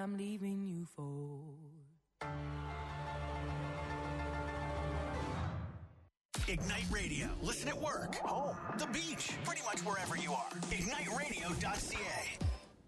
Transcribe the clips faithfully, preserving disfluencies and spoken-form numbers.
I'm leaving you for. Ignite Radio. Listen at work, home, the beach, pretty much wherever you are. ignite radio dot c a.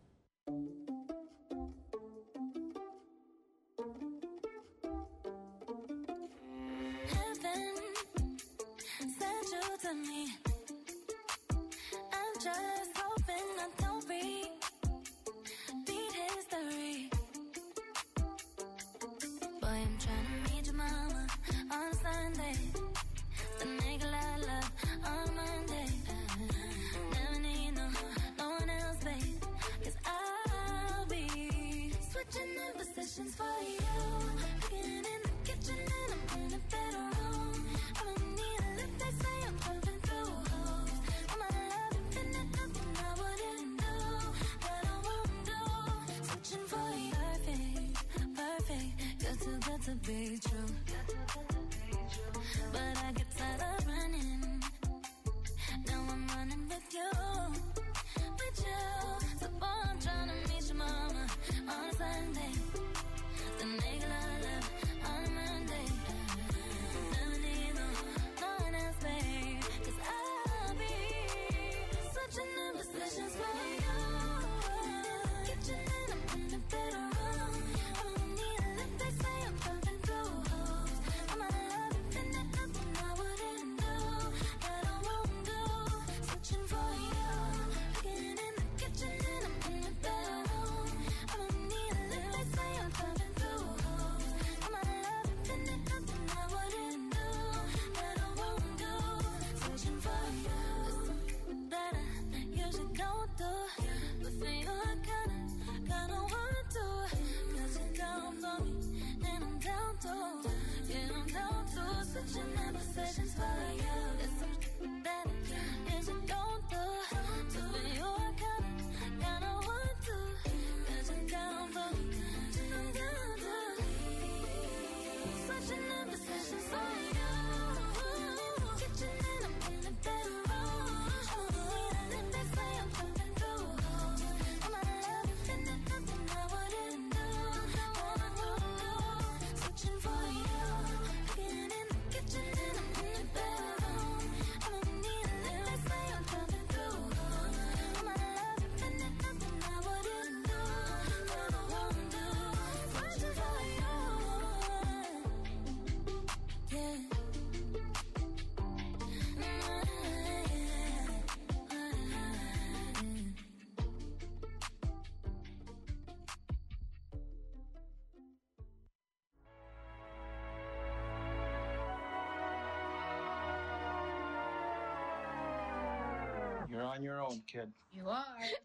You're on your own, kid. You are.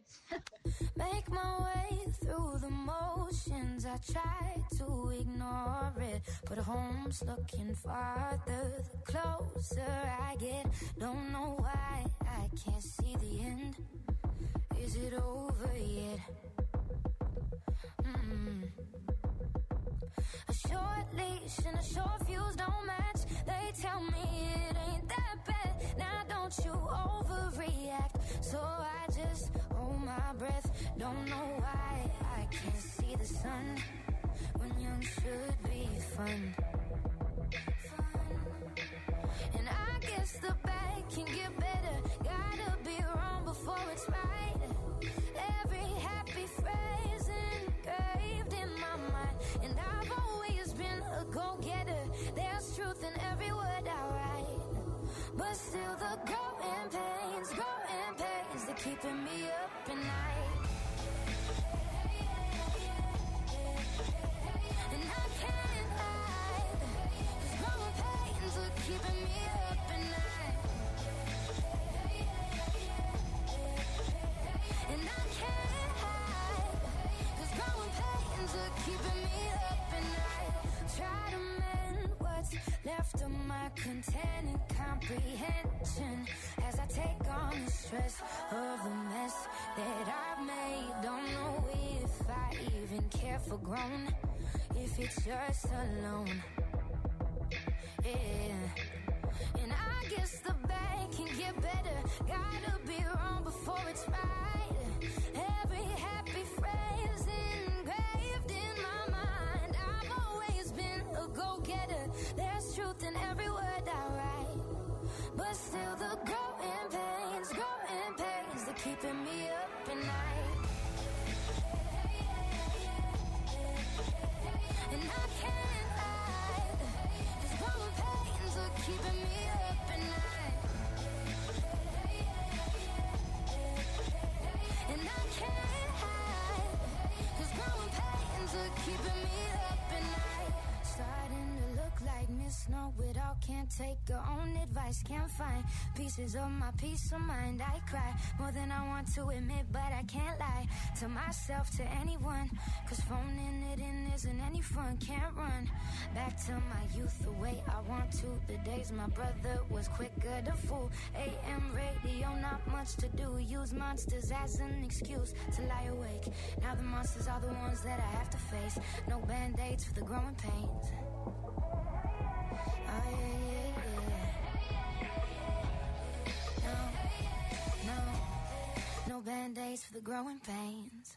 Make my way through the motions. I try to ignore it, but home's looking farther the closer I get. Don't know why I can't see the end. Is it over yet? Mm-mm. A short leash and a short fuse don't match. They tell me it ain't that bad. Now don't you overreact. So I just hold my breath. Don't know why I can't see the sun when young should be fun. Fun. And I guess the bad can get better. Gotta be wrong before it's right. Every happy phrase engraved in my mind. And I've always been a go-getter. There's truth in every word I write. But still the growing pains, growing pains, they're keeping me up at night. And I can't hide, 'cause growing pains are keeping me up at night. And I can't hide, 'cause growing pains are keeping me up at night. Try to mend what's left of my content and comprehension as I take on the stress of the mess that I've made. Don't know if I even care for grown, if it's just alone. Yeah. And I guess the bad can get better. Gotta be wrong before it's right. Every happy phrase engraved engraved in my mind. I've always been a go-getter. There's truth in every word I write. But still the growing pains, growing pains, they're keeping me up at night. And I can't hide, these growing pains are keeping me up at night. And I can't hide, cause growing pains are keeping me up at night. Starting to look like Miss Know-It-All, can't take her own advice, can't find pieces of my peace of mind. I cry more than I want to admit, but I can't lie to myself, to anyone, cause phoning it in isn't any fun. Can't run back to my youth the way I want to. The days my brother was quicker to fool. A M radio, not much to do. Use monsters as an excuse to lie awake. Now the monsters are the ones that I have to face. No band-aids for the growing pains. Oh yeah, yeah, yeah. No, no, no band-aids for the growing pains.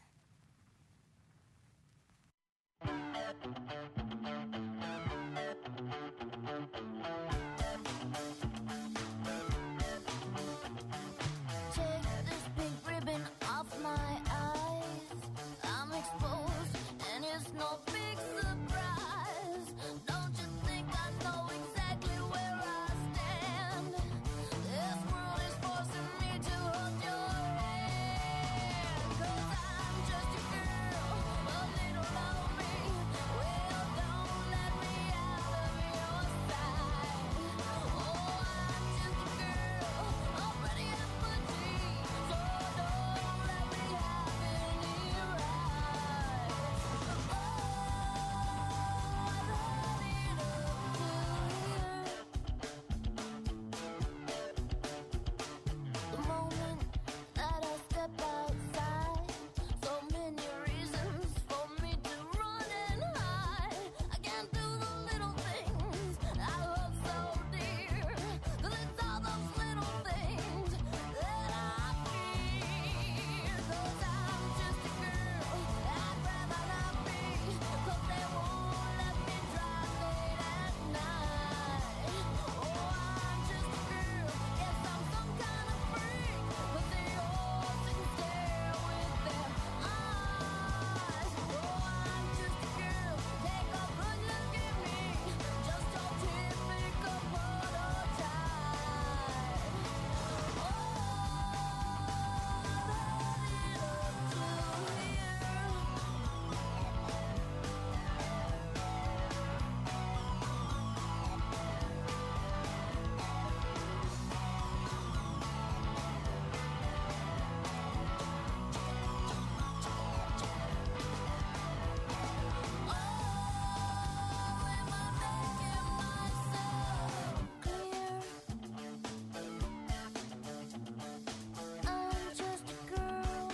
Take this pink ribbon off my eyes. I'm exposed and it's no big surprise. Don't you think I know exactly where I stand? This world is forcing me to hold your hand. Cause I'm just a girl, a little lonely. Well, don't let me out of your sight. Oh, I'm just a girl, already at my dreams. So don't let me have any rights. Oh, I love it up to here. The moment that I step outside, so many reasons for me to run and hide. I can't do the little things I love so dear, 'cause it's all those little things that I fear. 'Cause I'm just a girl, I'd rather not be, 'cause they won't let me drive late at night. Oh, I'm just a girl, yes, I'm some kind of freak, but they all sit and stare with their eyes. Oh, I'm just a girl, take a good look at me, just your typical prototype. Oh, I love it up to I'm just a girl.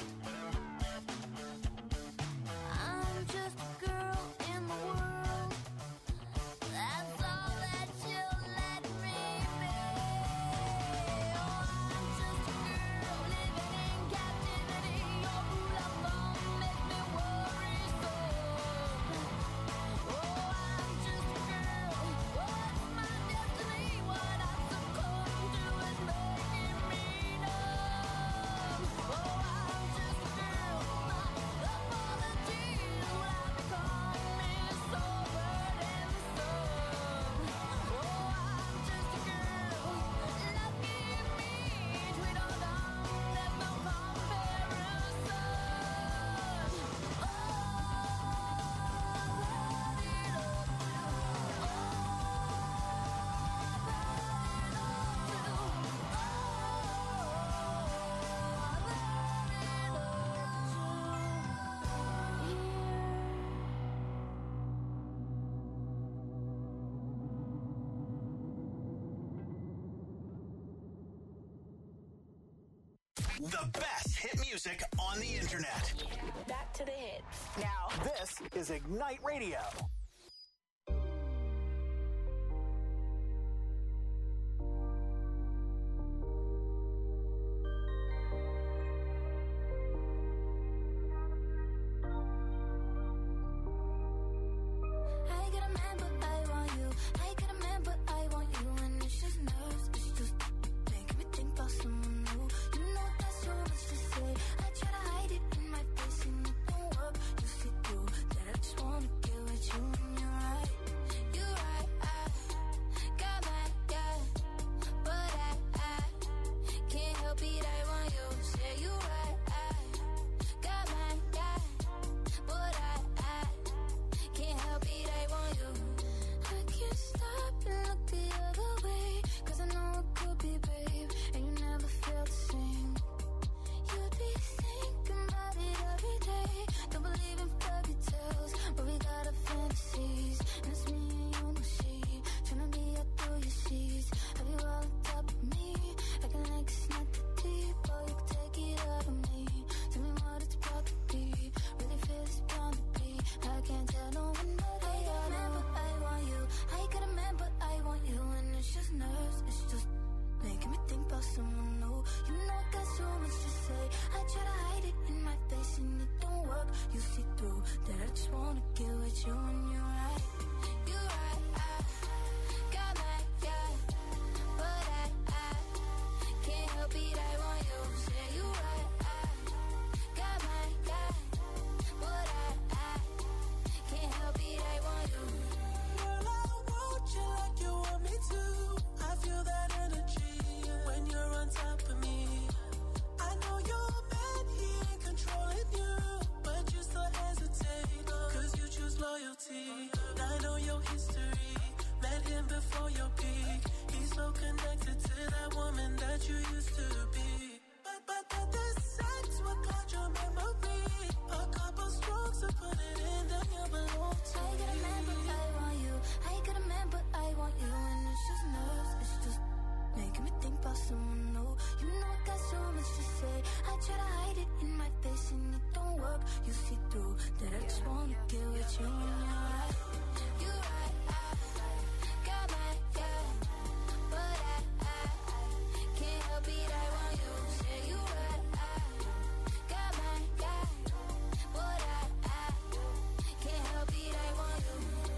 I'm just a girl in the world. That's all that you'll let me be. Oh, I'm just a girl living in captivity. Your rule of thumb makes me worrisome. Oh, I'm just a girl. What's my destiny? What I succumb to is making me numb. Oh, I'm just a girl. My apologies when I become is so burdensome. Oh, I'm just a girl. Lucky me, sweet or dumb, there's no comparison. Oh, I love it up to. Oh, I love it up to. The best hit music on the internet. Back to the hits. Now, This is Ignite Radio. your history. Met him before your peak. He's so connected to that woman that you used to be. But, but, but the sex will cloud your memory. A couple strokes to put it in, then you belong to I got a man, but I want you. I got a man, but I want you. And it's just nerves, it's just making me think about someone new. You know I got so much to say. I try to hide it in my face and it don't work. You see through that I just wanna get with you and you're right. You're right, I got my yeah, but I, I, I can't help it, I want you. Say you right, I got my guy, but I, I can't help it, I want you.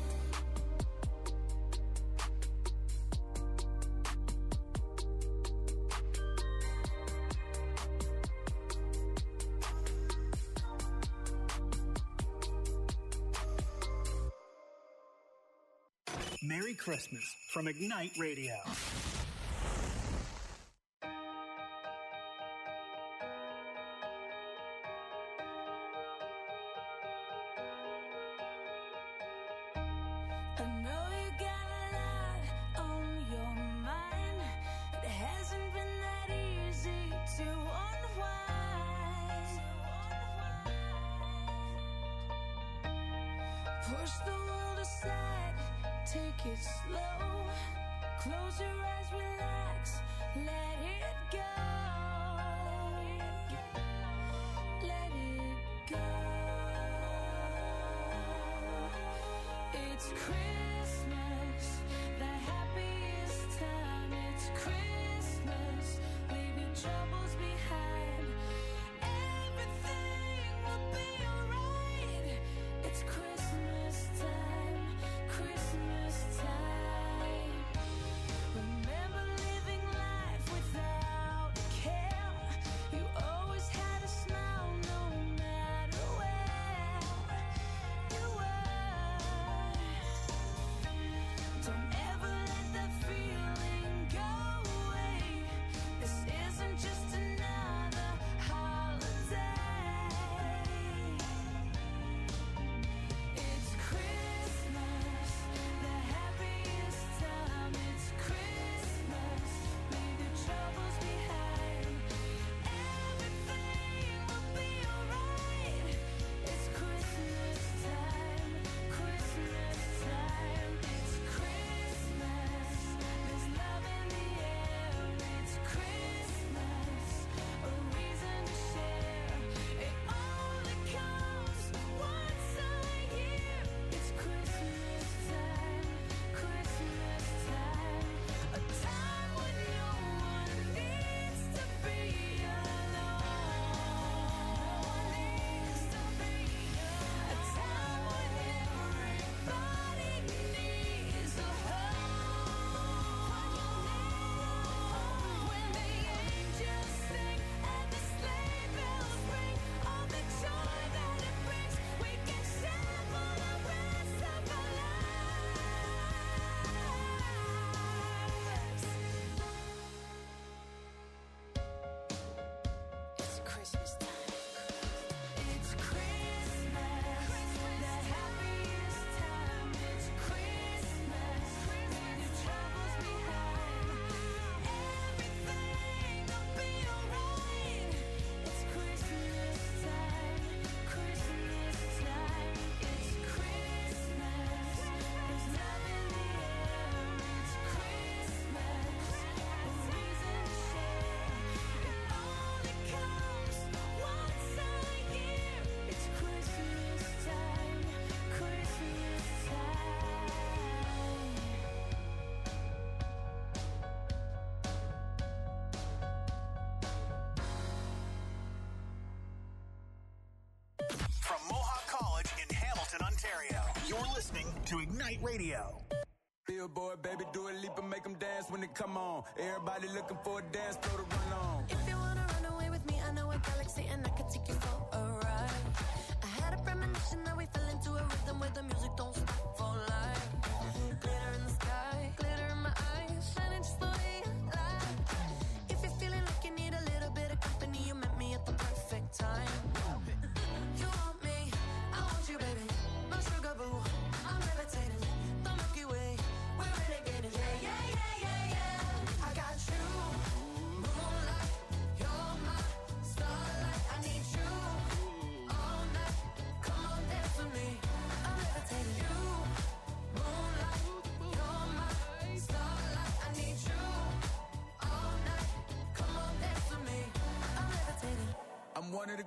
Merry Christmas from Ignite Radio. I know you got a lot on your mind. It hasn't been that easy to unwind. Push the world aside, take it slow. Close your eyes, relax, let it go. Let it go. It's Christmas, the happiest time. It's Christmas, leave your troubles behind. Everything will be alright. It's Christmas time, Christmas time. Remember living life without care. You always had a smile no matter where you were. Don't ever let that feeling go away. This isn't just another holiday. It's Christmas, the happiest time. It's Christmas, leave your troubles behind. Everything will be alright. It's Christmas time, Christmas time. It's Christmas, there's love in the air. It's Christmas, a reason to share. It only comes once a year. It's Christmas time, Christmas time. A time when no one needs to be alone. No one needs to be alone. A time when everybody needs a home. When the angels sing and the sleigh bells ring, all the joy that it brings, we can share for the rest of our lives. It's Christmas time. It's Christmas, the happiest time. It's Christmas, leave your troubles behind. Everything will be alright. It's Christmas time, Christmas time. It's Christmas, there's love in the air. It's Christmas, a reason to share. It only comes once a year. It's Christmas time, Christmas time. From Mohawk College in Hamilton, Ontario, you're listening to Ignite Radio. Billboard, baby, do a leap and make them dance when they come on. Everybody looking for a dance floor to run on. If you wanna run away with me, I know a galaxy and I can take you for a ride. I had a premonition that we fell into a rhythm where the music don't stop for life. Glitter in the sky, glitter in my eyes, shining just the way I like. If you're feeling like you need a little bit of company, you met me at the perfect time. You want me, I want you, baby. No sugar boo, I'm levitating. Don't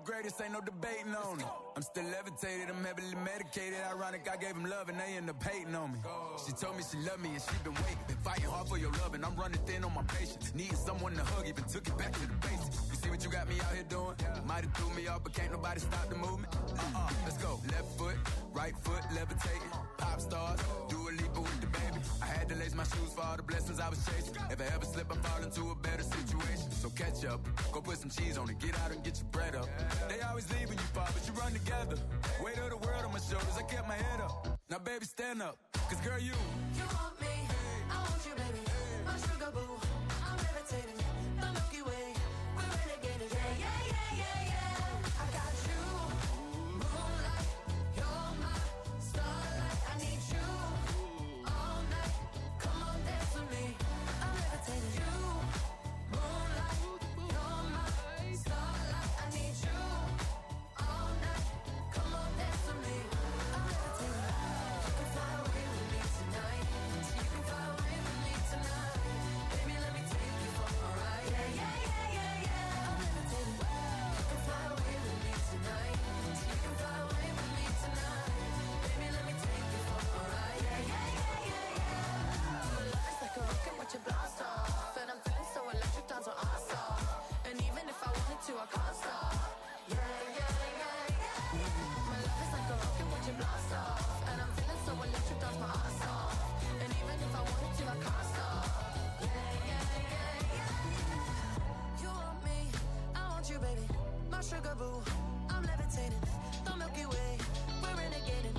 greatest, ain't no debating on it. I'm still levitated, I'm heavily medicated. Ironic, I gave him love and they end up hating on me. She told me she loved me and she been waiting. Been fighting hard for your love and I'm running thin on my patience. Needing someone to hug, even took it back to the basics. You see what you got me out here doing? Might have threw me off, but can't nobody stop the movement. Uh-uh, let's go. Left foot, right foot, levitating. Pop stars, do a leap with the baby. I had to lace my shoes for all the blessings I was chasing. If I ever slip, I fall into a better situation. So catch up, go put some cheese on it, get out and get your bread up. They always leave when you fall, but you run together. Weight of the world on my shoulders, I kept my head up. Now baby, stand up, cause girl, you You want me, I want you, baby. My sugar boo, I'm levitating. The Milky Way, we're renegading. Yeah, yeah, yeah, yeah, yeah. I got you, moonlight. You're my starlight. I need you all night. Come on, dance with me. I'm levitating. You, moonlight. You're my starlight. I need you all night. Come on, dance with me. I'm levitating. You can fly away with me tonight. You can fly away with me tonight. Baby, let me take you for a ride. Yeah, yeah, yeah, yeah, yeah. I'm levitating. You can fly away with me tonight. You can fly away with me tonight. Baby, let me take you for a ride. Yeah, yeah, yeah, yeah, yeah. My love is like a rocket, watch it blast off. And I'm feeling so electric, dance on our stop. And even if I wanted to, I can't stop. Yeah, yeah, yeah, yeah. My love is like a rocket, watch it blast off. And I'm feeling so electric, dance my ass off. And even if I wanted to, I can't stop. Yeah, yeah, yeah, yeah. You want me, I want you, baby. My sugar boo, I'm levitating. The Milky Way, we're renegading.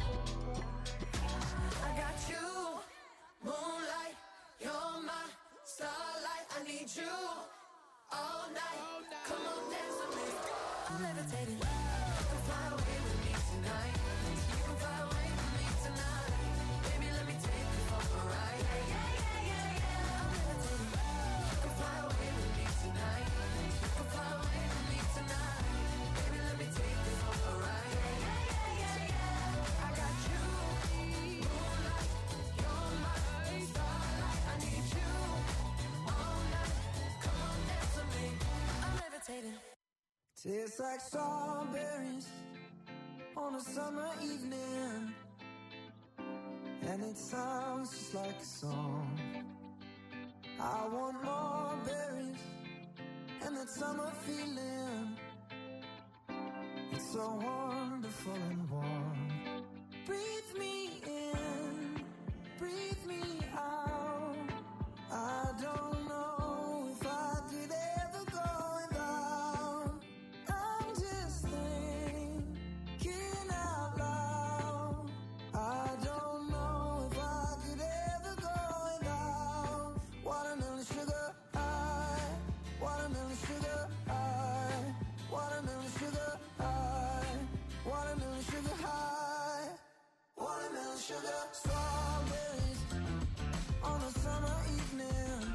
I got you, moonlight. You're my starlight. I need you all night. Come on, dance with me. I'm levitating. You can fly away with me tonight. You can fly away with me tonight. Baby, let me take you for a ride. Yeah, yeah, yeah, yeah, yeah. I'm levitating. You can fly away with me tonight. You can fly away with me tonight. Baby, let me take you for a ride. Yeah, yeah, yeah, yeah, yeah. I got you, moonlight. You're my starlight. I need you all night. Come on, dance with me. I'm levitating. Tastes like strawberries on a summer evening, and it sounds just like a song. I want more berries and that summer feeling. It's so wonderful and warm. Breathe me in, breathe me out. I don't know if I could ever go without. I'm just thinking out loud. I don't know if I could ever go without. Watermelon sugar high, watermelon sugar high, watermelon sugar high, watermelon sugar high, watermelon sugar. Strawberries on a summer evening.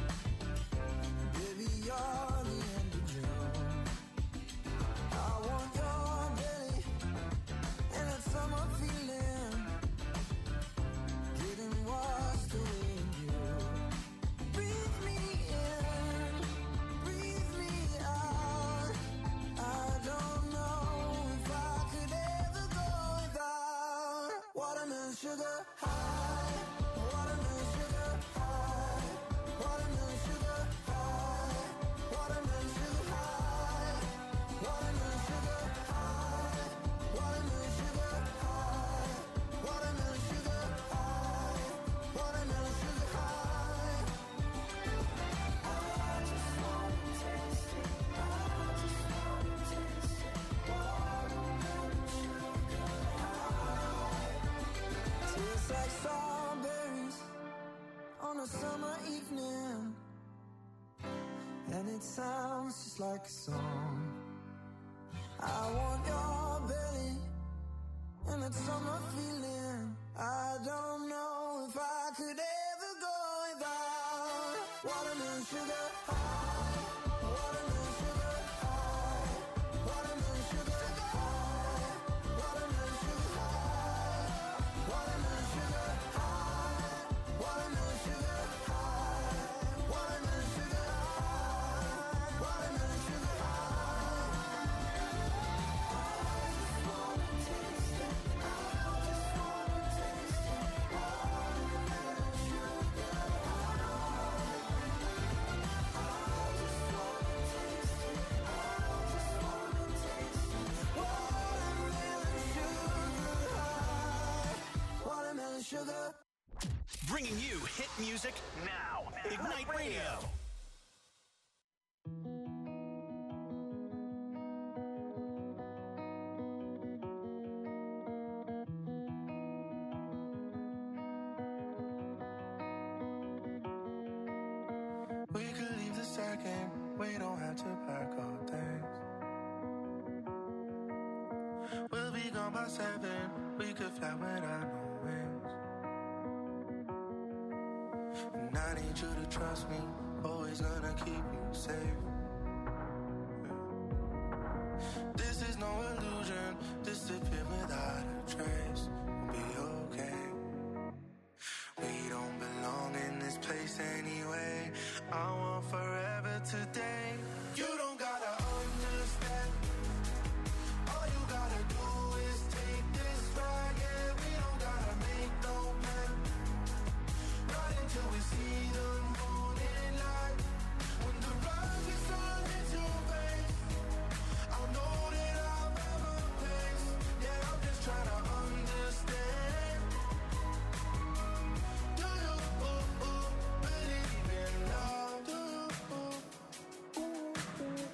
Baby, you're the end of June. I want your belly and that summer feeling, getting washed away in you. Breathe me in, breathe me out. I don't know if I could ever go without. Watermelon sugar high, watermelon sugar high, watermelon sugar high, watermelon sugar high, watermelon sugar high, watermelon sugar high, watermelon sugar high, watermelon sugar high. I just want to taste it. I just want to taste it. Watermelon sugar high. Tastes like strawberries on a summer evening, and it sounds just like a song. I want your belly and that summer feeling. I don't know if I could ever go without. Watermelon sugar high, watermelon sugar high, watermelon sugar high, watermelon sugar high, watermelon sugar high, watermelon sugar high, watermelon sugar high, watermelon sugar high. and sugar. Bringing you hit music now. Ignite Radio. We could leave the second, we don't have to pack our things. We'll be gone by seven, we could fly without no wings. And I need you to trust me, always gonna keep you safe. This is no illusion, disappear without a trace. We'll be okay. We don't belong in this place anyway. I want forever today. You don't gotta understand. All you gotta do is take this ride. Yeah, we don't gotta make no plan. Right until we see the morning light. When the rug is turned into face, I'll know that I've ever placed. Yeah, I'm just trying to understand. Do you ooh, ooh, believe in love? Do you ooh, ooh, ooh.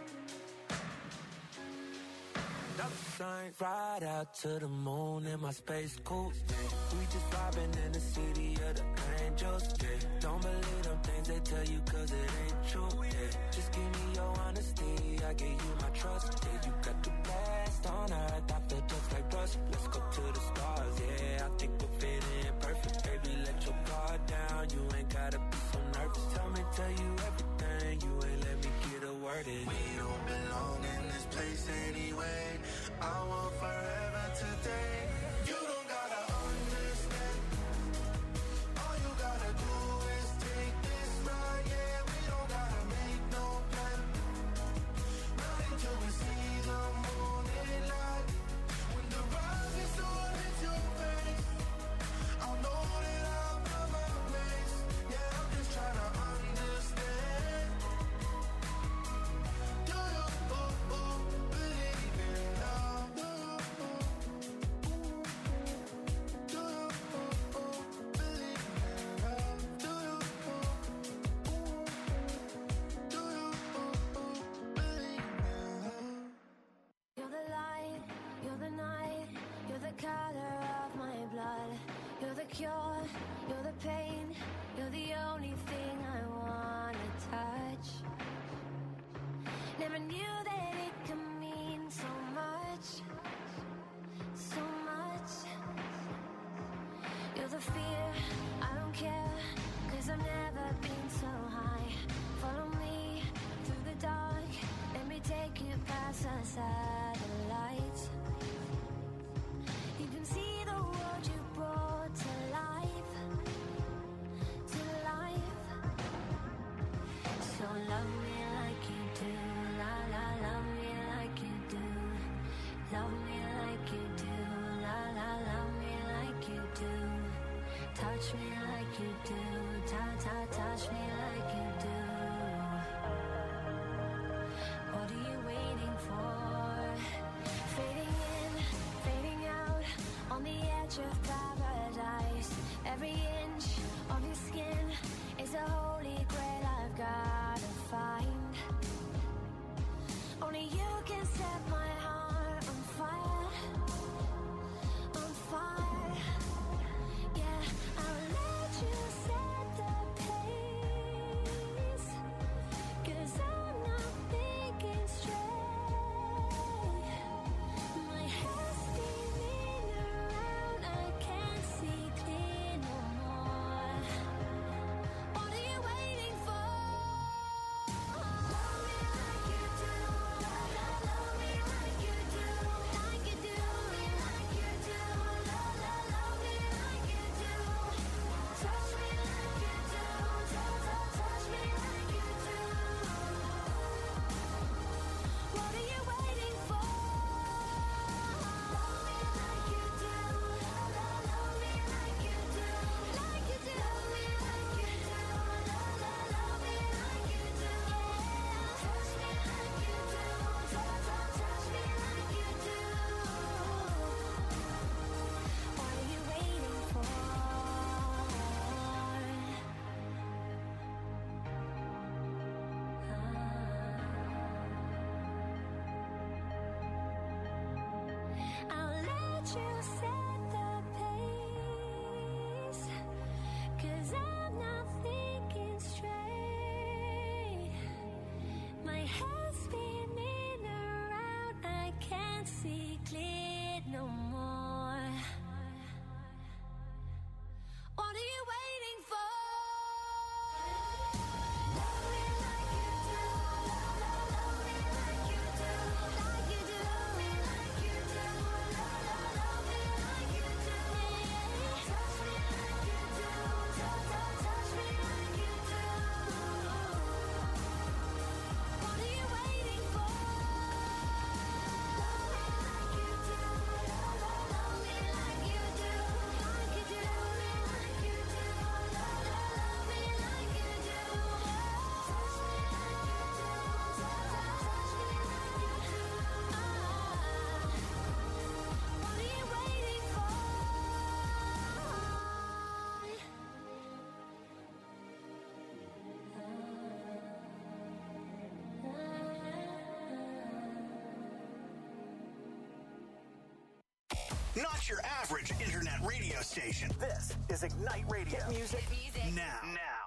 Dollar signs, ride out to the moon in my space coupe. We just vibing in the city of the angels. Yeah. Don't believe them things they tell you cause it ain't true. Yeah. Just give me your honesty, I give you my trust. Yeah, you got the best on earth, I feel just like Russ. Let's go to the stars, yeah, I think we'll fit in perfect. Baby, let your guard down, you ain't gotta be so nervous. Tell me, tell you everything, you ain't let me get a word in. We don't belong in this place anyway. I want forever today. You don't gotta understand. All you gotta do is take this ride. Yeah, we don't gotta make no plan. Right until we see the morning light. When the rise is on into your face, I'll know that I've found my place. Yeah, I'm just trying to understand. Do you ooh, ooh, believe in love? Do you ooh, ooh, do you ooh, ooh, believe in love? Do you ooh, ooh, do you ooh, ooh, believe in love? You're the light, you're the night, you're the color of my blood. You're the cure, you're the pain, you're the only thing I wanna touch. Never knew that it could mean so much, so much. You're the fear, I don't care, cause I've never been so high. Follow me through the dark, let me take you past the satellites. You can see the world you brought to life, to life. So love me like you do, la la, love me like you do. Love me like you do, la la, love me like you do. Touch me like you do, ta ta, touch me like you do. What are you waiting for? Fading in, fading out, on the edge of paradise. Every inch of your skin is a holy grail I've gotta find. Only you can set my heart on fire, on fire. Yeah, I'll let you set the pace. can't see clear no more. What are you waiting for? Love me like you do. Love, love, love me like you do. Like you do. Love me like you do. Love, love, love me like you do. Touch me like you do. Touch, touch, touch me like you do. What are you waiting for? Love me like you do. Love, love, love me like you do. Like you do. Love me like you do. Love, love, love me like you do. Touch me like you do. Touch, touch, touch me like you do. What are you waiting for? Not your average internet radio station. This is Ignite Radio. Hit music, now. Now.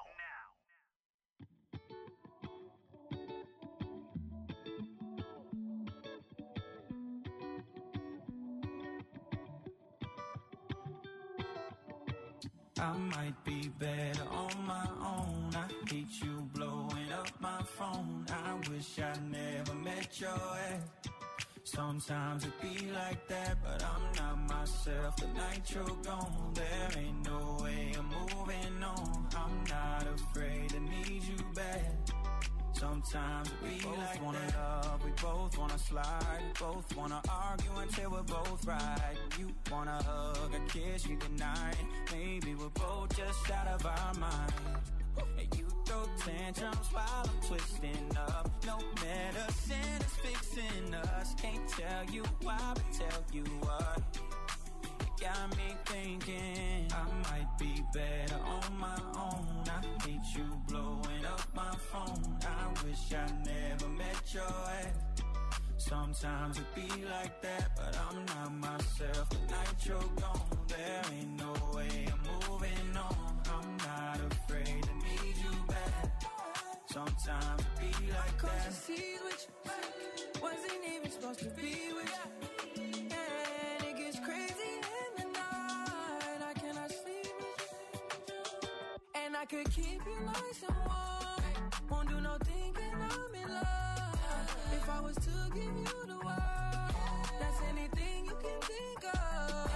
I might be better on my own. I hate you blowing up my phone. I wish I never met your ex. Sometimes it be like that, but I'm not myself. The night you're gone, there ain't no way I'm moving on. I'm not afraid to need you back. Sometimes we both like wanna that. Love, we both wanna slide, we both wanna argue until we're both right. You wanna hug and kiss me goodnight. Maybe we're both just out of our mind. And you throw tantrums while I'm twisting up. No medicine is fixing us. Can't tell you why, but tell you what. You got me thinking I might be better on my own. I hate you blowing up my phone. I wish I never met your ex. Sometimes it be like that, but I'm not myself. The night you're gone, there ain't no way I'm moving on. I'm not afraid to need you back. Sometimes it be like Cross that. the seas with you, wasn't even supposed to be with you. And it gets crazy in the night. I cannot sleep with you. And I could keep you nice and warm. Won't do no thinking I'm in love. If I was to give you the world, that's anything you can think of.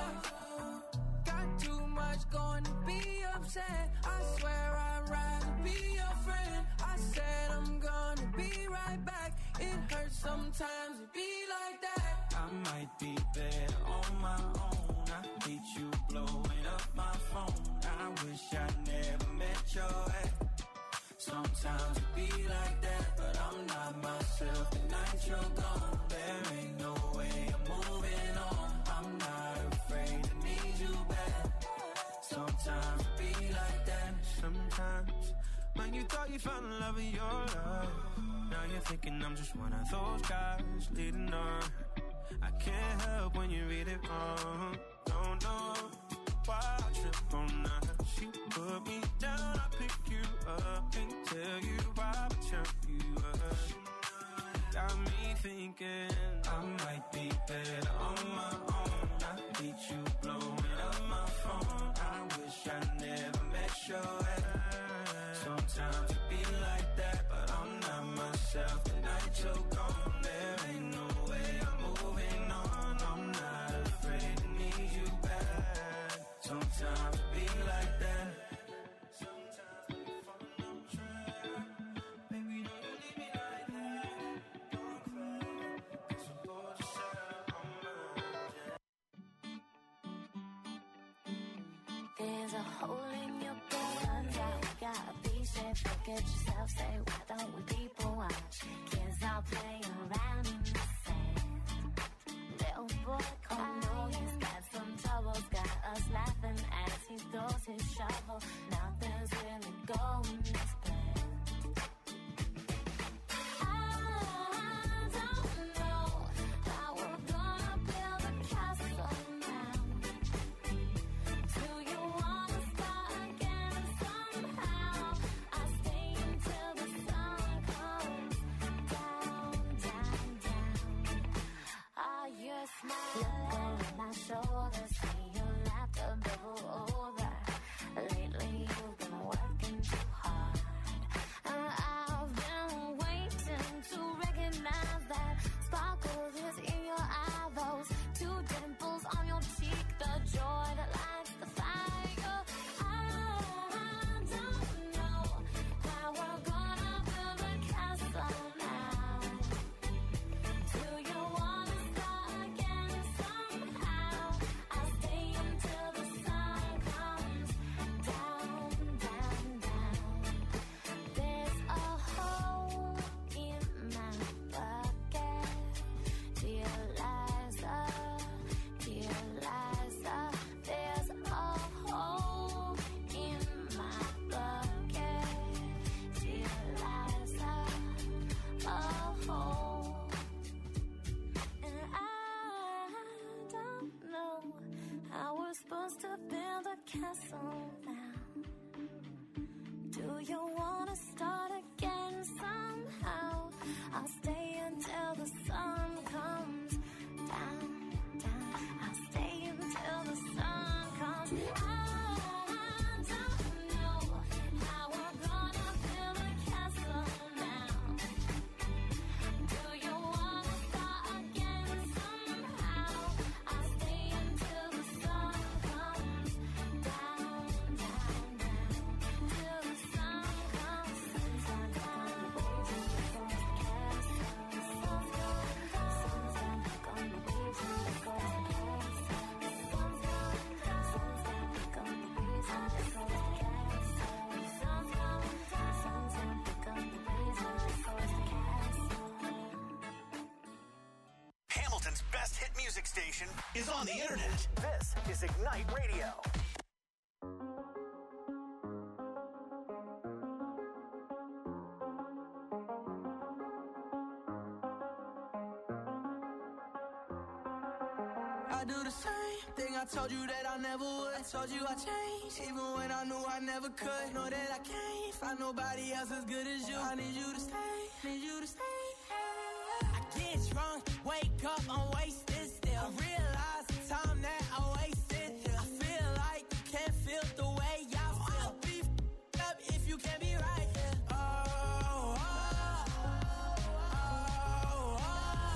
Got too much going to be upset. I swear I'd rather be your friend. I said I'm gonna be right back. It hurts sometimes to be like that. I might be better on my own. I hate you blowing up my phone. I wish I never met your ex. Sometimes it be like that, but I'm not myself. The night you're gone, there ain't no way I'm moving on. I'm not afraid to need you back. Sometimes it be like that. Sometimes when you thought you found the love of your life, now you're thinking I'm just one of those guys leading on. I can't help when you read it wrong. Don't know why I trip on that. She put me down, I pick you up. Can't tell you why, but tell you up. Got me thinking I might be better on my own. I hate you blowing up my phone. I wish I never met your ex. Sometimes it be like that, but I'm not myself. The night you're gone, there ain't no way I'm moving on. I'm not afraid to need you back. Sometimes it be like that. Sometimes we fall on track. Baby, don't you leave me like that. Don't cry, 'cause we're both just out of our mind. There's a hole in your bones out. We gotta be safe. Look at yourself. Say, why don't we people watch? Kids all playing around in the sand. Little boy, come on, know he's got some troubles. Got us laughing as he throws his shovel. Nothing's really going as planned. I don't know how we're gonna build a castle now. Do you wanna start again somehow? I stay until the sun comes down, down, down. Are you castle now. Do you wanna start again somehow? I'll stay until the sun comes down, down. I'll stay until the sun comes down. I don't know how we're gonna build a castle now. Do you wanna start again somehow? I'll stay until the sun comes down, down, down. Till the sun comes down, down. The sun's going down, sun's down, look on the breeze and there goes the castle. The sun's going down, sun's down, look on the breeze and there goes the castle. The sun's going down, sun's down, look on the breeze and there goes the castle. Hamilton's best hit music station is on the internet. This is Ignite Radio. I do the same thing I told you that I never would. I told you I changed, even when I knew I never could. Know that I can't find nobody else as good as you. I need you to stay, need you to stay. I get drunk, wake up, I'm wasted still. I realize the time that I wasted here. I feel like you can't feel the way I feel. I'll be f***ed up if you can't be right here. Oh, oh, oh, oh,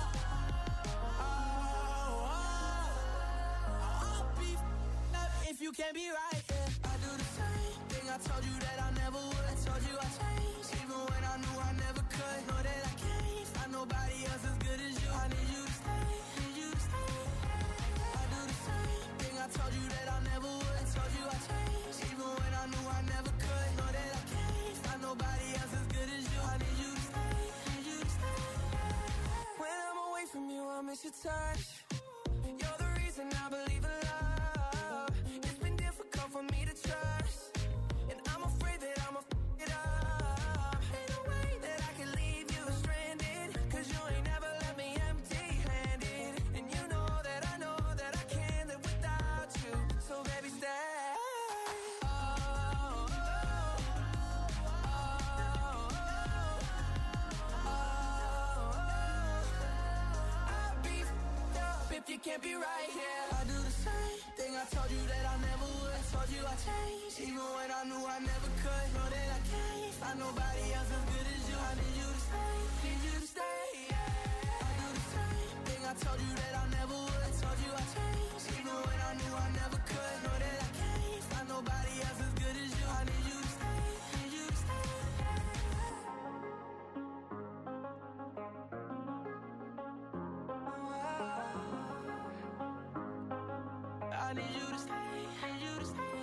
oh, oh. I'll be f***ed up if you can't be right here. I do the same thing I told you that I never would. I told you I changed, even when I knew I never could. Know that I can't find nobody else as good as you. I need you to stay, need you to stay. I do the same thing I told you that I never would. I told you I changed, even when I knew I never could. Know that I can't find nobody else as good as you. I need you to stay, need you to stay. When I'm away from you, I miss your touch. You're the reason I believe in love. It's been difficult for me to trust, and I'm afraid that I'ma f*** it up. Ain't no way that I can leave you stranded, 'cause you ain't never left me empty-handed. And you know that I know that I can't live without you. So baby, stay. Oh, oh, oh, oh, oh. I'll be f***ed up if you can't be right here. I do the same thing I told you that I never would. I told you I changed, even when I knew I never could. Know that I can't find nobody else as good as you. I need you to stay, need you to stay. I do the same thing I told you that I never would. I told you I changed, even when I knew I never could. Know that I can't find nobody else as good as you. I need you to stay, need you to stay. I need you to stay, need you to stay.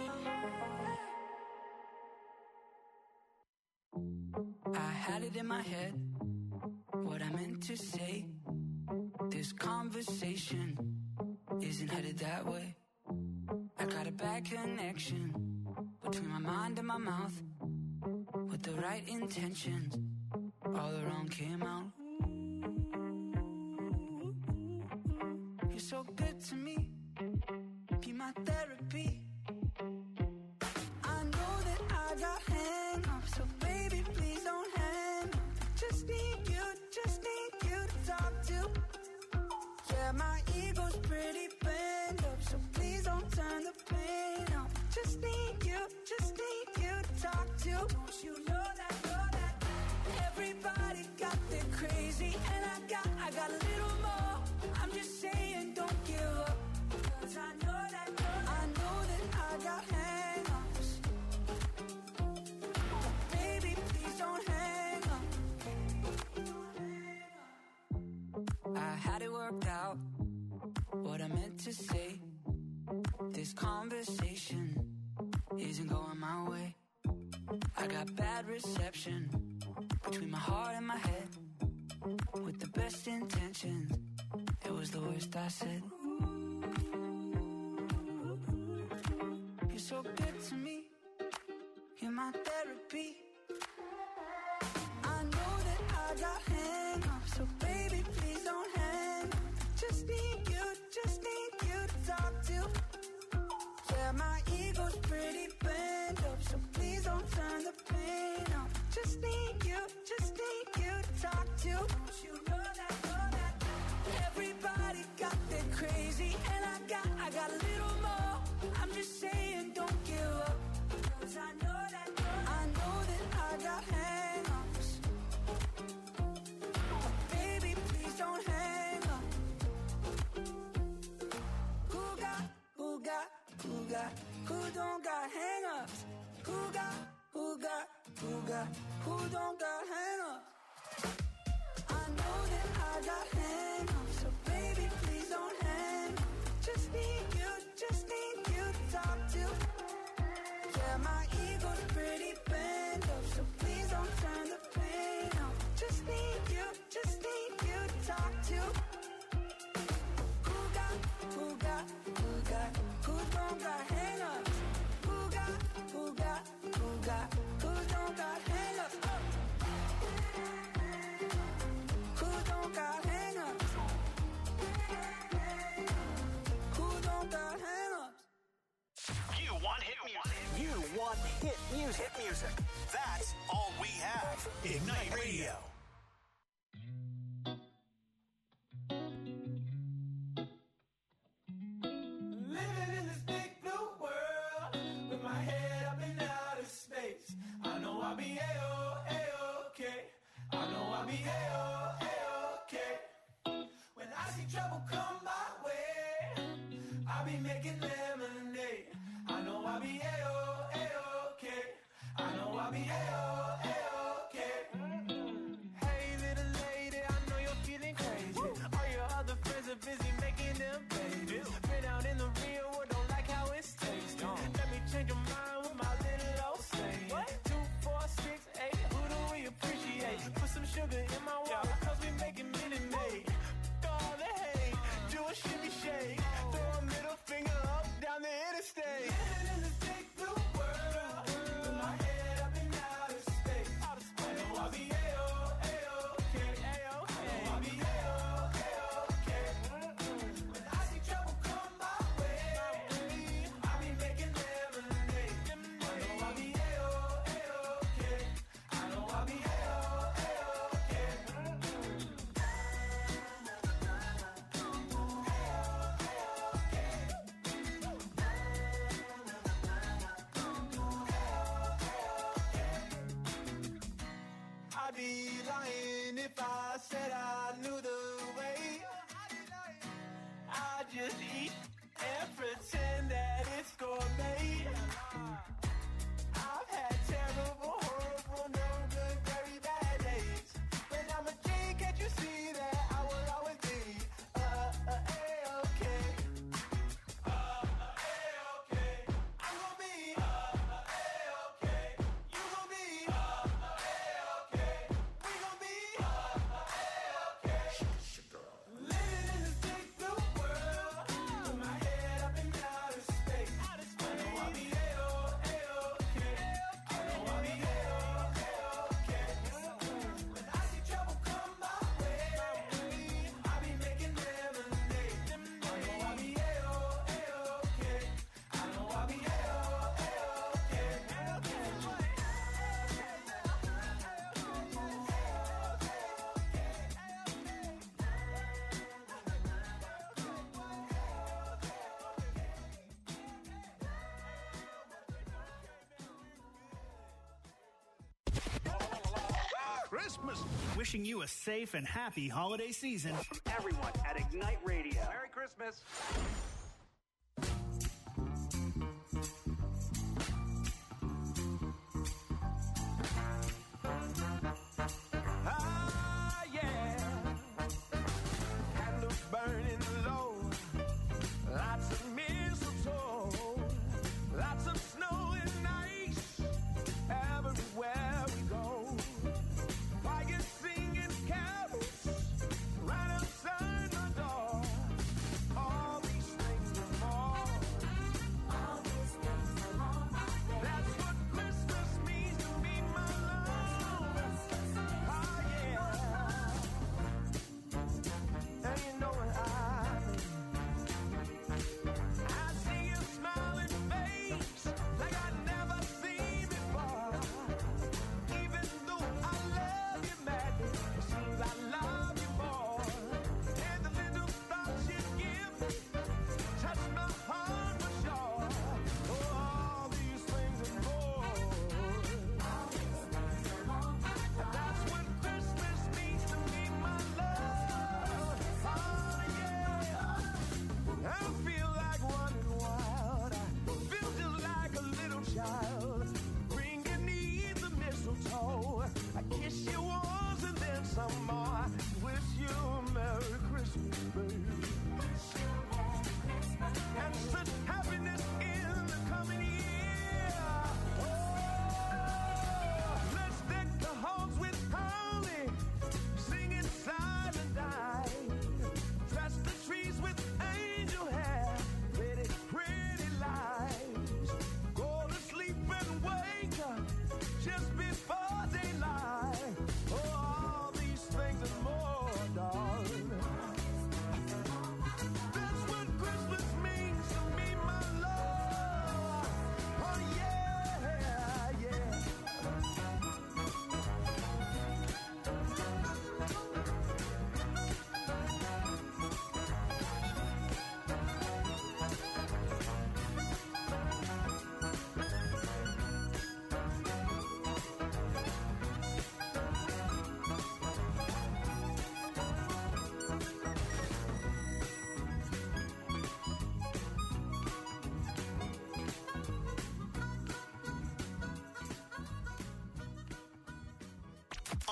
I had it in my head, what I meant to say. This conversation isn't headed that way. I got a bad connection between my mind and my mouth. With the right intentions, all the wrong came out. You're so good to me, be my therapy. I know that I got hang-ups, so baby, please don't hang up. Just need you, just need you to talk to. Yeah, my ego's pretty bent up, so please don't turn the pain up. Just need you, just need you to talk to. Don't you know that, know that everybody got their crazy, and I got, I got a little more. I'm just saying, don't give up, 'cause I know that, know that, I know that I got hang-ups. But baby, please don't hang up. I had it worked out, what I meant to say. This conversation isn't going my way. I got bad reception between my heart and my head. With the best intentions, it was the worst I said. You're so good to me, you're my therapy. I know that I got hang-ups, so baby, please don't hang up. Just need you, just need you to talk to. Yeah, my ego's Who got, who got, who got, who don't got hang-ups? I know that I got hang-ups, so baby, please don't hang up. Just need you, just need you to talk to. Yeah, my ego's pretty bent up, so please don't turn the pain up. Just need you, just need you to talk to. Who got, who got, who got, who don't got hang-ups? Who got, who got, who got, who don't got hang-ups? Who don't got hang-ups? Who don't got hang-ups? You want hit music. You want hit music. Hit music. That's all we have. Ignite Radio. Living in this big blue world with my head up in outer space. I know I'll be A-O, A-okay. I know I'll be A-O, A-okay. When I see trouble come my way, I'll be making lemonade. I know I'll be A-O, A-okay. I know I'll be A-O, A-okay. Hey little lady, I know you're feeling crazy. All your other friends are busy making them babies. Been out in the real world, don't like how it's tasting. Let me change your mind with my little old saying. Two, four, six, eight, who do we appreciate? Put some sugar in my water, cause we making Minute Maid. All the hate, do a shimmy shake. Throw a middle finger up down the interstate. Living in this big blue world with my head up in outer space. I know I'll be A-O, A-okay. I know I'll be A-O, A-okay. When I see trouble come my way, I'll be making lemonade. I know I'll be A-O, A-okay. I know I'll be A-O, A-okay. I'd be lying if I said I knew the way. I just eat and pretend that it's gourmet. I've had terrible, horrible, no good, very bad days. When I'm a king, can't you see that I will always be uh, uh, A-okay. Uh, uh, A-okay. I'm gonna be uh, uh, A-okay. You gonna be uh, uh, A-okay. We gonna be uh, uh, A-okay. Living in this big blue world with my head up in outer space. I know I'll be A-O, A-okay. I know I'll be A-O, A-okay. When I see trouble come my way, I'll be making lemonade. I know I'll be A-O, A-okay. I know I'll be A-O, A-okay. Christmas. Wishing you a safe and happy holiday season from everyone at Ignite Radio. Merry Christmas. Ah, yeah. Candles burning low. Lots of mistletoe. Lots of snow and ice. Everywhere we go. Choirs singing carols right outside the door. All these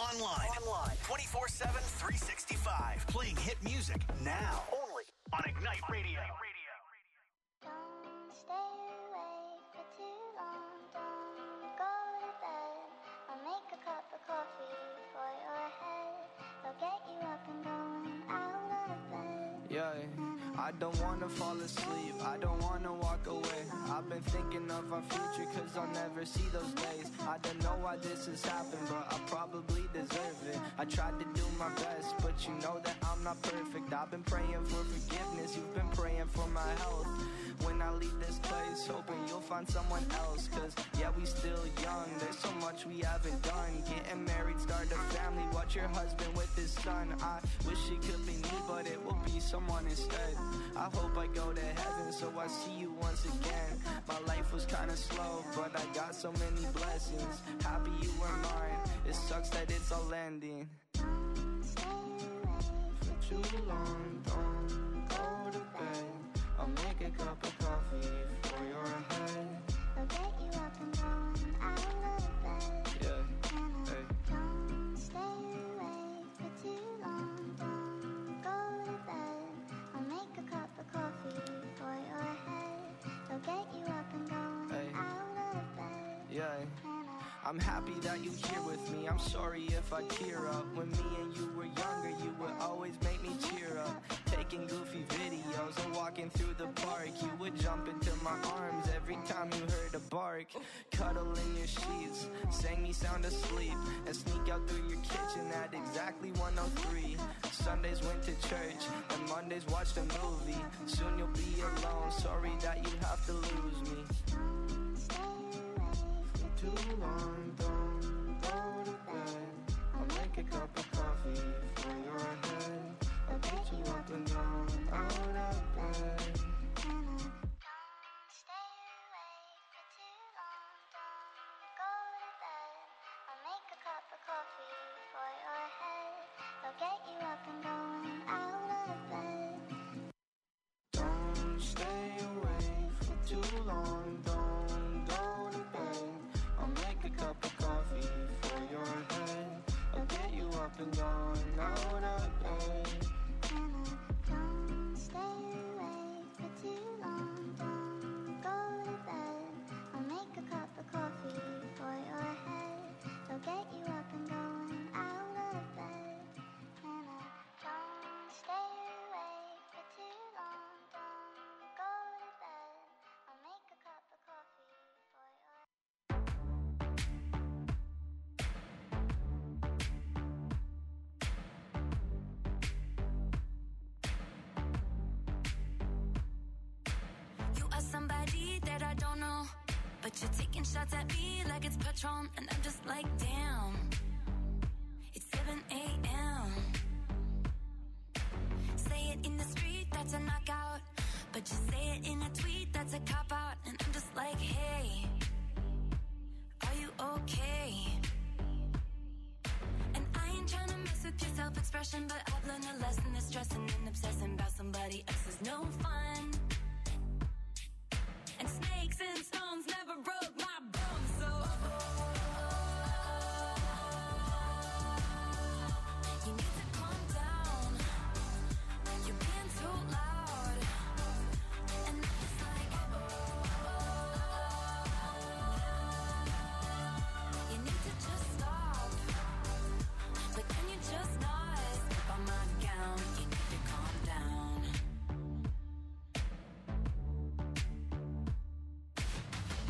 online. Online. twenty-four seven, three sixty-five. Playing hit music now. Only on Ignite Radio. Don't stay awake for too long. Don't go to bed. I'll make a cup of coffee for your head. I'll get you up and going out of bed. Yeah, I don't wanna fall asleep, I don't wanna walk away. I've been thinking of our future cause I'll never see those days. I don't know why this has happened, but I probably deserve it. I tried to do my best, but you know that I'm not perfect. I've been praying for forgiveness, you've been praying for my health. When I leave this place, hoping you'll find someone else. Cause yeah, we still young, there's so much we haven't done. Getting married, start a family, watch your husband with his son. I wish it could be me, but it will be someone instead. I hope I go to heaven so I see you once again. My life was kinda slow, but I got so many blessings. Happy you were mine, it sucks that it's all ending. For too long, don't go to bed. I'll make a cup of coffee for your head. I'll get you up and going out of bed. Yeah, hey. Don't stay awake for too long. Don't go to bed. I'll make a cup of coffee for your head. I'll get you up and going Hey. out of bed. Yeah, I'm happy that you're here with me. I'm sorry if I tear up. When me and you were younger, you would always make me cheer up. Taking goofy videos and walking through the park. You would jump into my arms every time you heard a bark. Cuddle in your sheets, sang me sound asleep, and sneak out through your kitchen at exactly one oh three. Sundays went to church, and Mondays watched a movie. Soon you'll be alone, sorry that you have to lose me. For too long, don't go to bed. I'll make a cup of coffee for your head. I'll get you up and down, out of bed. Don't stay awake for too long. Don't go to bed. I'll make a cup of coffee for your head. I'll get you up and going out of bed. Don't stay awake for too long, don't go to bed. I'll make a cup of coffee for your head. I'll get you up and going out of bed. Don't stay awake for too long. Don't go to bed. I'll make a cup of coffee for your head. I'll get you up and going out of bed. Don't stay awake for too long. Don't go to bed. I'll make a cup of coffee for your You are somebody that I don't know, but you're taking shots at me like it's Patron, and I'm just like, damn. It's seven a.m. Say it in the street, that's a knockout, but you say it in a tweet, that's a cop-out, and I'm just like, hey, are you okay? And I ain't tryna mess with your self-expression, but I've learned a lesson that stressing and obsessing about somebody else is no fun. And snakes and stones never broke my bones, so you need to calm down. You're being too loud, and I'm just like, you need to just stop. But can you just not step on my gown? You need to calm down.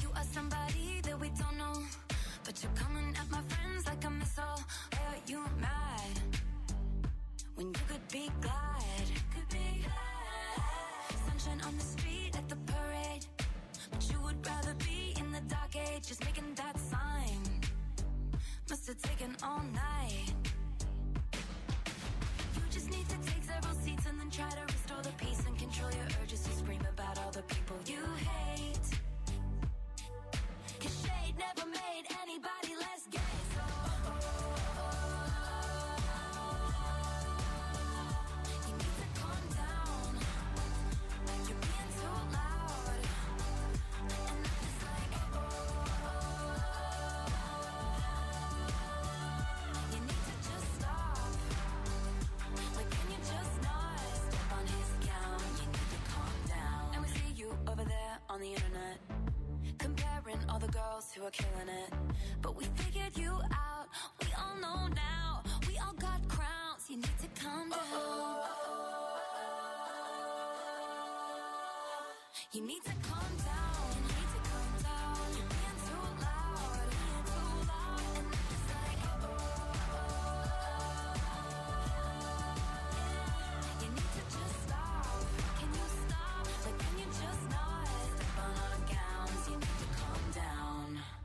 who are killing it. But we figured you out, we all know now. We all got crowns, you need to calm down. You need to calm down, you need to calm down. You're being too loud, being too loud. And then it's like, oh, you need to just stop. Can you stop? Like, can you just not step on our gowns? You need to calm down.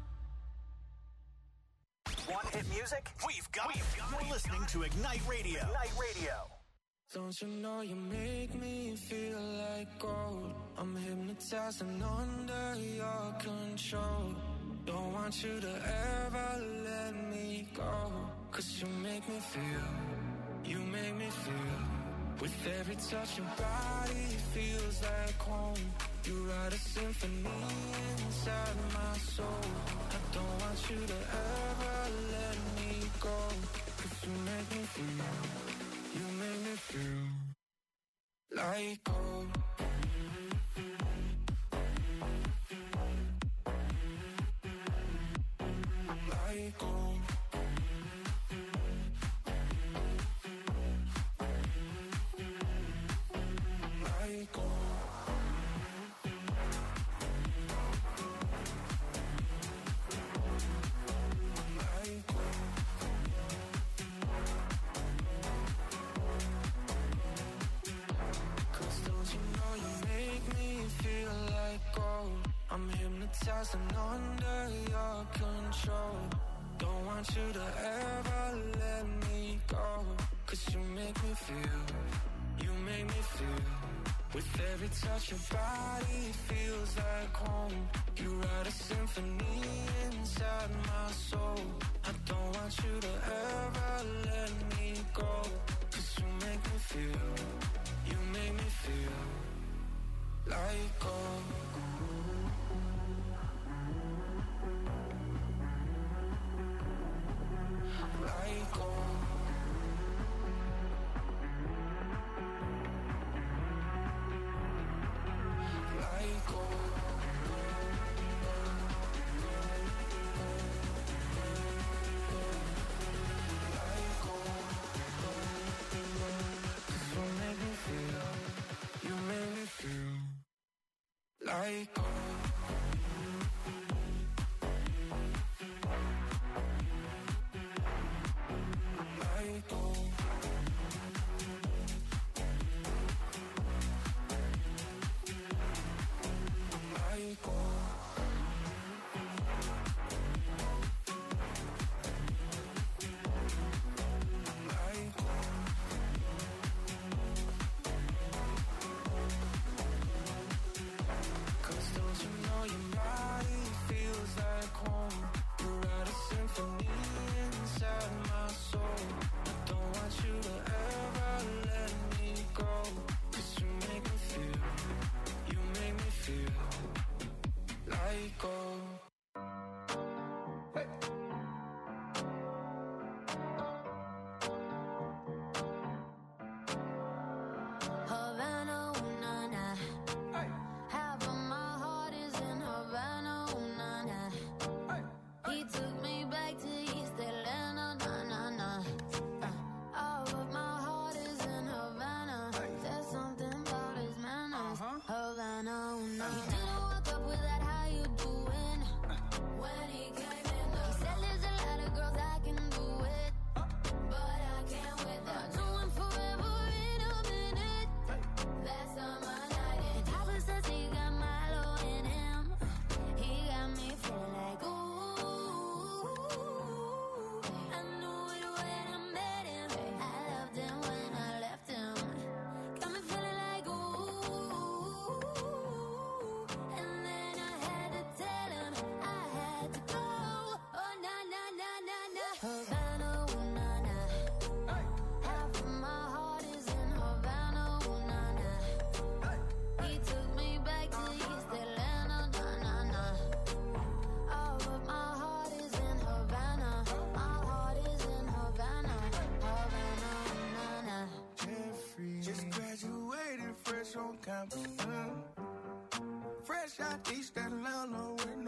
Want hit music? We've got it. You're listening to Ignite Radio. Ignite Radio. Don't you know you make me feel like gold? I'm hypnotized and under your control. Don't want you to ever let me go. Cause you make me feel, you make me feel. With every touch your body feels like home. You write a symphony inside my soul. I don't want you to ever let me go. Cause you make me feel, you make me feel like gold. Like gold. Like gold. Like gold. Cause don't you know you make me feel like gold? I'm hypnotized and under your control. Don't want you to ever let me go. Cause you make me feel, you make me feel. With every touch your body feels like home. You write a symphony inside my soul. I don't want you to ever let me go. Cause you make me feel, you make me feel like gold. Like gold. Like gold. Like gold. You make me feel, you make me feel like gold. Like gold. Like gold. Like gold. Cause don't you know your body feels like home? You write a symphony inside my soul. I don't want you to ever let me go. Cause you make me feel, you make me feel like gold. Hey. Havana, ooh, nah, nah. Hey. Half of my heart is in Havana, ooh, nah, nah. Hey. He took me back to East Atlanta, nah, nah, nah. Uh, all of my heart is in Havana. There's something about his manners. Uh-huh. Havana, ooh, nah. He didn't walk up with that, how you doing? When he came in, he said there's a lot of girls I can do it, but I can't with that. Doing forever in a minute. Last summer night, and Papa says he got Milo in him. He got me feeling like ooh. I knew it when I met him. I loved him when I left him. Got me feeling like ooh. And then I had to tell him I had to go. Oh na na na na na. Havana, ooh, na na. Half of my heart is in Havana, ooh, na na. He took me back to East Atlanta, na na na. All of my heart is in Havana. My heart is in Havana, Havana, ooh, na na. Jeffrey, just graduated fresh on campus. Mm. Fresh out East Atlanta with no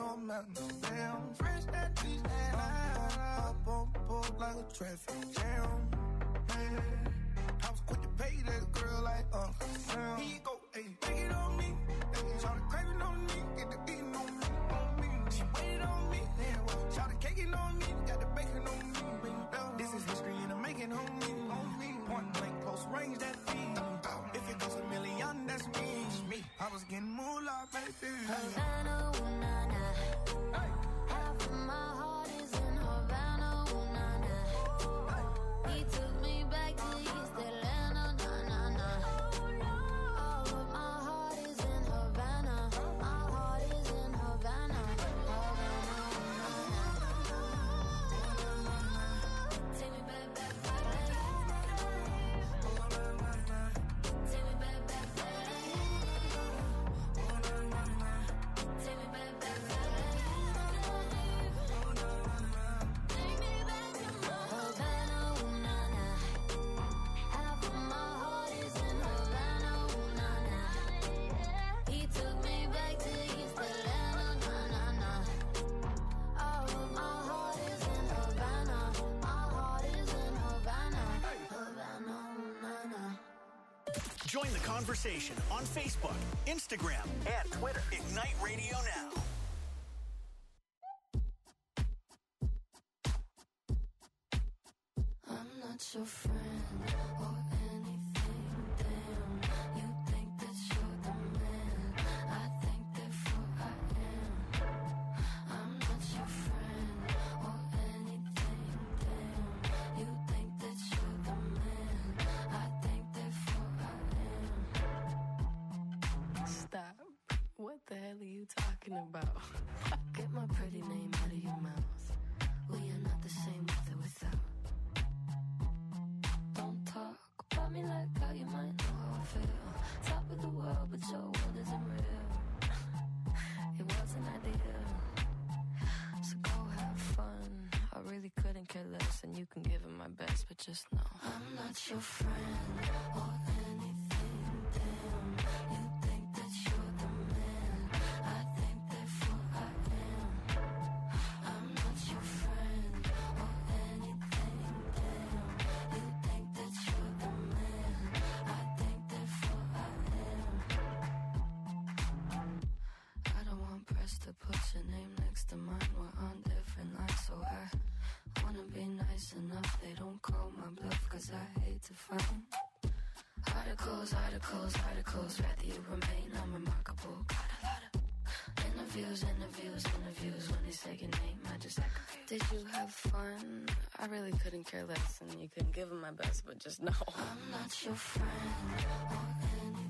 no mountains. Damn, fresh that cheese and I up on board like a traffic jam. Man, I was quick to pay that girl like Uncle Sam. Here you go, ayy, take it on me. Ayy, shout the craving on me, get the beating on me, on me. She waited on me, then what? Shout the caking on me, got the bacon on me. This is history and I'm making on me, on me. Point blank, close range, that feed. If it goes a million, that's me. me. I was getting moolah, baby. Havana, ooh, nah, nah. Hey. Half of my heart is in Havana, ooh, nah, nah. He took me back to East Atlanta, nah, nah, nah. All of my heart is in Havana. My heart is in Havana. Havana, ooh, nah, nah. Take me back, back, back. Take me back, back, back. Take me back, back, back. Take me back to Havana, ooh, nah, nah. Half of my heart is in Havana, ooh, nah, nah. He took me back to East Atlanta, nah, nah, nah. All of my heart is in Havana. My heart is in Havana. Havana, ooh, nah, nah. Join the conversation on Facebook, Instagram, and Twitter. Ignite Radio Now. I'm not your friend or anything, damn. You think that you're the man. I think therefore I am. I'm not your friend or anything, damn. You think that you're the man. I think therefore I am. Stop. What the hell are you talking about? Get my pretty name out of your mouth. We are not the same with or without. Don't talk about me like how you might know how I feel. Top of the world, but your world isn't real. It wasn't ideal. So go have fun. I really couldn't care less, and you can give it my best, but just know I'm not your friend or anything, damn. You think that you're the man. I think therefore I am. I'm not your friend or anything, damn. You think that you're the man. I think therefore I am. I don't want press to put your name next to mine. We're on different lines, so I wanna be nice enough. They don't call my bluff, cause I hate to find articles, articles, articles. Rather you remain unremarkable. Got a lot of interviews, interviews, interviews. When they say your name, I just act confused. Did you have fun? I really couldn't care less, and you couldn't give them my best, but just know I'm not your friend or anything.